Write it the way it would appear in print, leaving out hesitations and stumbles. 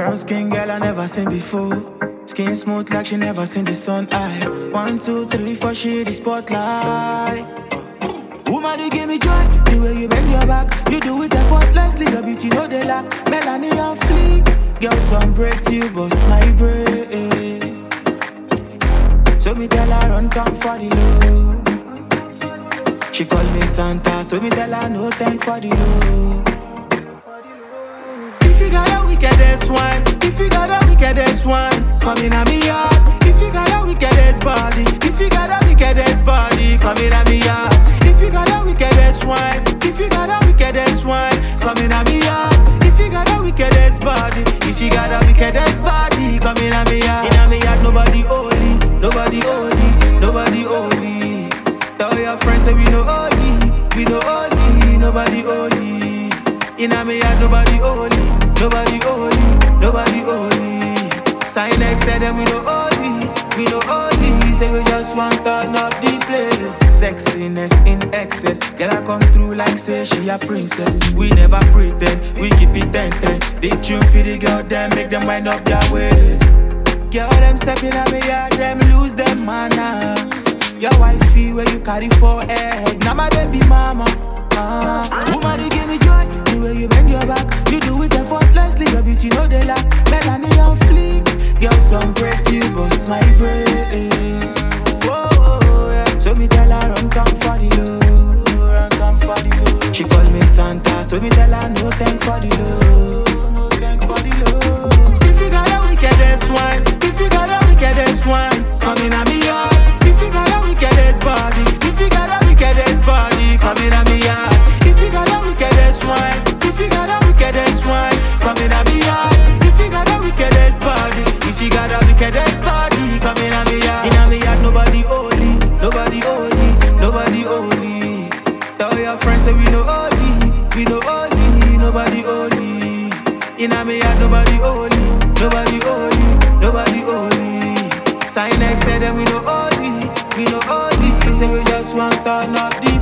Brown skin girl I never seen before. Skin smooth like she never seen the sun. I 1, 2, 3, 4, she the spotlight. Woman, you give me joy. The way you bend your back, you do it effortlessly. Your beauty no they lack. Melanie on fleek. Girl, some breaks you bust my brain. So me tell her run come for the low. She call me Santa, so me tell her no thank for the low. If you got a wickedest one, if you got a wickedest one, come in at me yard. If you got a wickedest body, if you got a wickedest body, come in at me yard. If you got a wickedest one, if you got a wickedest one, come in at me yard. If you got a wickedest body, if you got a wickedest body, come in at me yard. In at me yard, nobody holy, nobody holy, nobody holy. Tell your friends that we no holy, nobody holy. In a me yard, nobody holy, nobody holy, nobody holy. Sign next to them, we no holy, we no holy. Say we just want turn up the place. Sexiness in excess, girl I come through like say she a princess. We never pretend, we keep it 10-10. They tune for the girl, them make them wind up their waist. Girl them stepping at me yard, them lose them manners. Your wifey where you carry forehead, now my baby mama. Woman, you give me joy, the way you bend your back, you do it effortlessly. Your beauty no they lack. Melanie on fleek, girl some breaks you bust my brain. Whoa, yeah. So me tell her run come for the low, run come for the low. She call me Santa, so me tell her no thank for the low, no thank for the low. If you got a wickedest one, if you got a wickedest one, come in at me yard. If you got a wickedest body, if you got a wickedest body, come in at me yard. If you got a wickedest one, if you got a wickedest one, come in at me yard. If you got a wickedest body, if you got a wickedest body, come in at me yard. In at me yard, nobody holy, nobody holy, nobody holy. Tell your friends that we no holy, nobody holy. In at me yard, nobody holy, nobody holy, nobody holy. Sign next to them, we no holy, we no holy. Say we just want turn up the